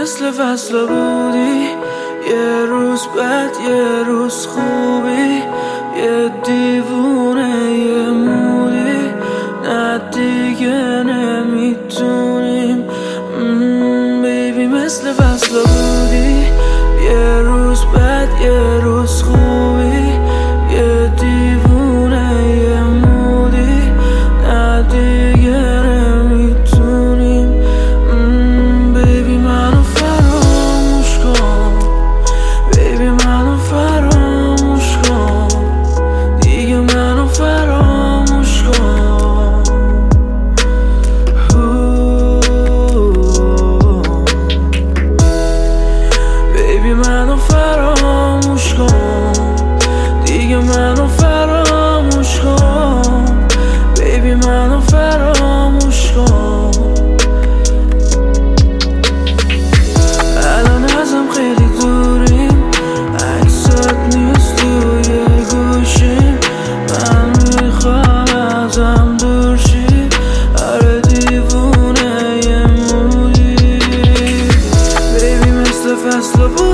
مثل فصل بودی، یه روز بد یه روز خوبی، یه دیوونه یه مودی، نه دیگه نمیتونیم. بیبی مثل فصل بودی، یه روز بد یه روز خوبی، یه دیوونه یه مودی، نه دیگه نمیتونیم. بیبی منو فراموش کن، بیبی منو فراموش کن، دیگه منو فراموش کن. بیبی منو فراموش کن، دیگه منو فراموش کن. بیبی منو فراموش کن. الان ازم خیلی دوریم، عکست نیست توی گوشیم، من میخوام ازم دور شی. آره دیوونه یه مودی، بیبی مثل فصل بود.